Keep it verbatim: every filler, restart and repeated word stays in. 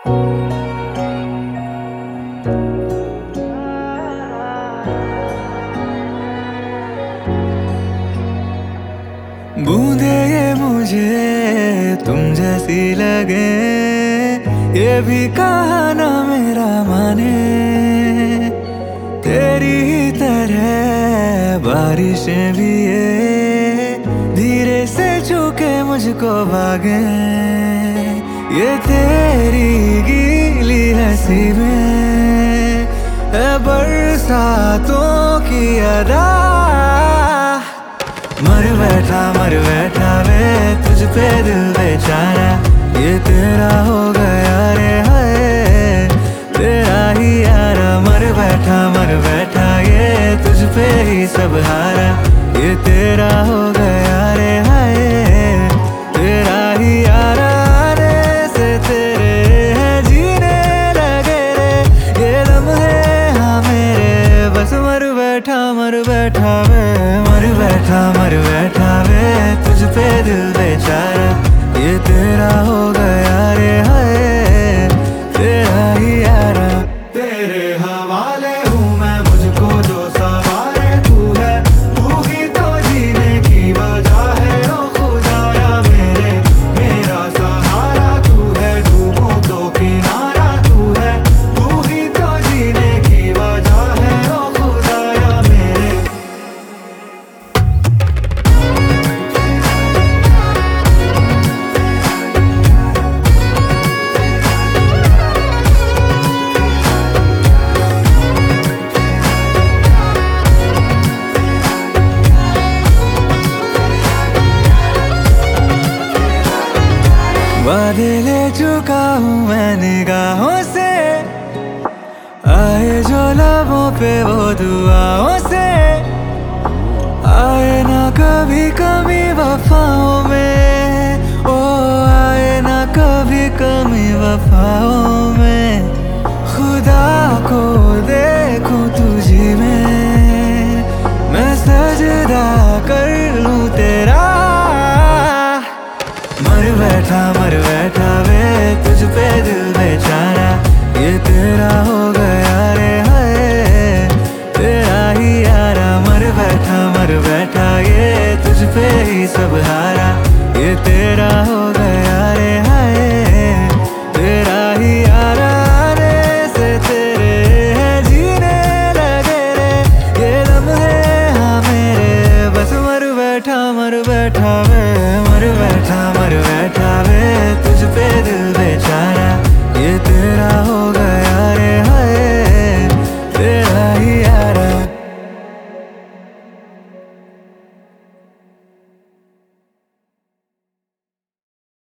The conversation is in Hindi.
बूंदे ये मुझे तुम जैसी लगे, ये भी कहा ना मेरा माने। तेरी ही तरह बारिशें भी ये धीरे से छूके मुझको भागे। ये तेरी गीली हंसी में है बरसातों की अदा। मर बैठा मर बैठा वे तुझ पे दिल बेचारा, ये तेरा हो गया रे हाय तेरा ही यारा। मर बैठा मर बैठा ये तुझ पे ही सब हारा, ये तेरा हो गया रे हाय तेरा ही यारा। आने से तेरे है जीने लगे रे ये लम्हे हाँ मेरे। बस मर बैठा मर बैठा वे मर बैठा मर बैठा वे तुझ पे दिल बेचारा, ये तेरा हो गया रे हाय तेरा ही यारा। तेरे हवाले हूँ मैं मुझको जो सवारे तू है, तू ही तो जीने की वजह है ओ खुदाया मेरे। मेरा सहारा तू है डूबूं तो किनारा तू है, तू ही तो जीने की वजह है ओ खुदाया मेरे। वादे ले चुका हूँ मैं निगाहों से, आए जो लबों पे वो दुआओं से। आए ना कभी कमी वफाओं में, ओ आए ना कभी कमी वफाओं में।